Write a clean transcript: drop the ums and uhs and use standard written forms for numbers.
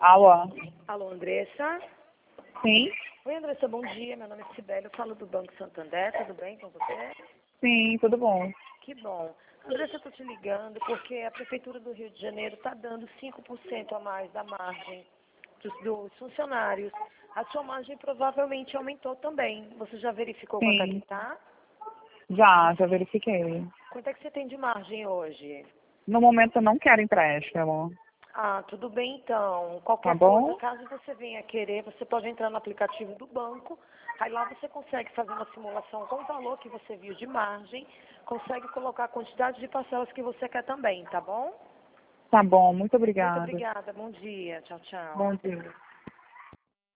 Alô? Alô, Andressa? Sim? Oi, Andressa, bom dia. Meu nome é Sibeli, eu falo do Banco Santander. Tudo bem com você? Sim, tudo bom. Que bom. Andressa, eu estou te ligando porque a Prefeitura do Rio de Janeiro está dando 5% a mais da margem dos funcionários. A sua margem provavelmente aumentou também. Você já verificou quanto é que Sim, está? já verifiquei. Quanto é que você tem de margem hoje? No momento eu não quero empréstimo, Ah, tudo bem então. tá Qualquer coisa, bom? caso você venha querer, você pode entrar no aplicativo do banco. Aí lá você consegue fazer uma simulação com o valor que você viu de margem, consegue colocar a quantidade de parcelas que você quer também, tá bom? Tá bom, muito Muito obrigada. obrigada, bom dia, tchau, tchau. Bom dia.